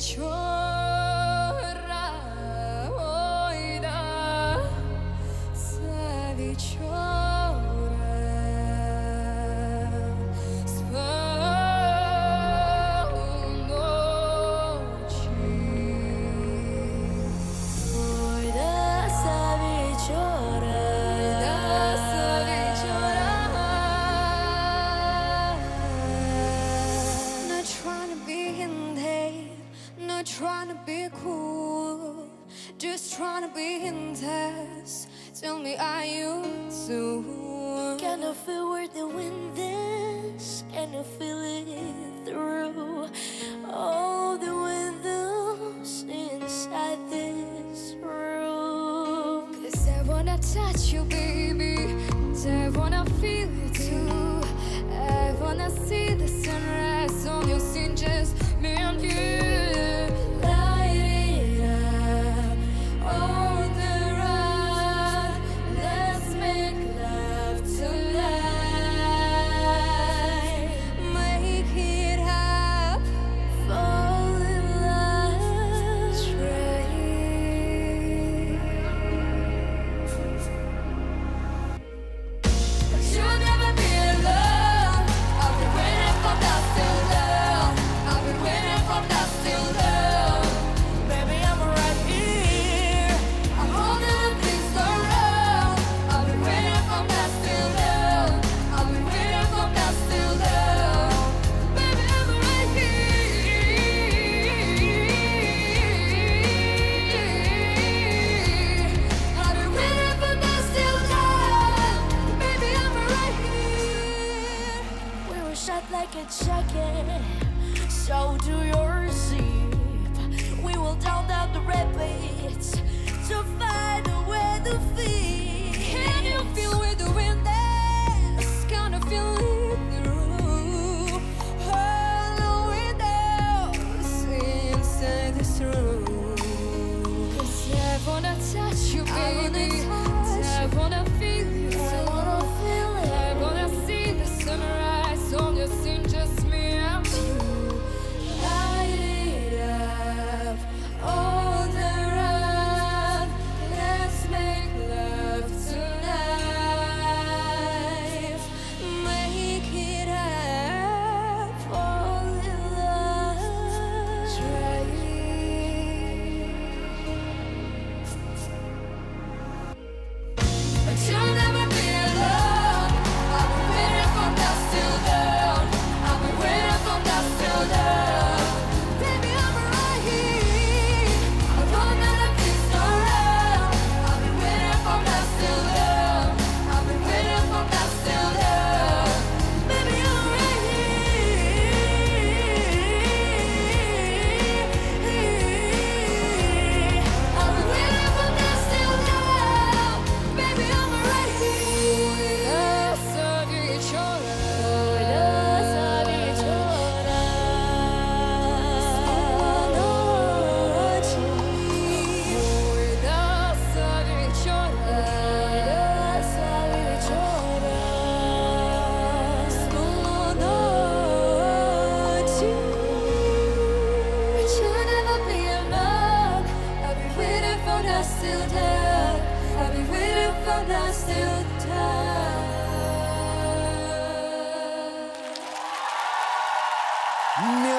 вечора, ой, да, за вечора с полуночи. Ой, да, за вечора, да, за вечора. Not trying to be in there, not trying to be cool, just trying to be intense. Tell me, are you too? Can you feel where the wind is? Can you feel it through all the windows inside this room? 'Cause I wanna touch you, baby, 'cause I wanna feel it too. I wanna see the sunrise on your skin, just me and you. Light it up on the run. Let's make love tonight. Make it up, fall in love, try. You'll never be alone. I've been waiting for that till love. I've been waiting for that till love. Baby, I'm right here. I'm holding the things around. I've been waiting for that till love. I've been waiting for that till love. Baby, I'm right here. I've been waiting for that till love. Baby, I'm right here. We were shot like a jacket, so do your zip. We will down the rapids to find a way to feel. Can you feel where the wind is? Can you feel it through all the windows inside this room? 'Cause I wanna touch you, baby. I wanna feel you. I wanna see the sunrise on your skin, just me and you. Light it up on the run. Let's make love tonight. Make it up, fall in love, try. But you'll never be alone. I've been waiting for that till love. I've been waiting for that till love. Baby, I'm right here. I'm holding the things around. I've been waiting for that till love. I've been waiting for that till love. Baby, I'm right here. I've been waiting for that till love. Baby, I'm right here. Essa вечора, essa вечора, полуночи. Ой, essa вечора, essa вечора, полуночи. But you'll never be alone. I've been waiting for that till love. I've been waiting for that till time.